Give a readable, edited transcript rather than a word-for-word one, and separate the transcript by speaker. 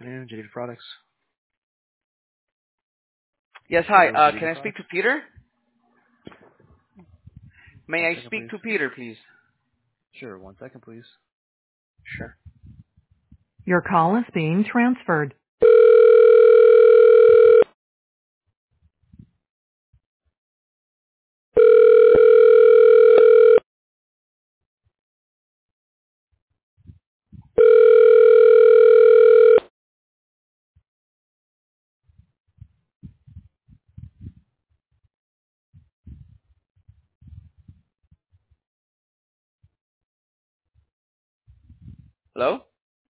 Speaker 1: afternoon, JD Products.
Speaker 2: Yes, hi.
Speaker 1: Hello, JD
Speaker 2: Can I speak
Speaker 1: Products.
Speaker 2: to Peter? May
Speaker 1: One
Speaker 2: I
Speaker 1: second,
Speaker 2: speak
Speaker 1: please.
Speaker 2: to Peter, please?
Speaker 1: Sure, 1 second, please.
Speaker 2: Sure.
Speaker 3: Your call is being transferred.
Speaker 2: Hello?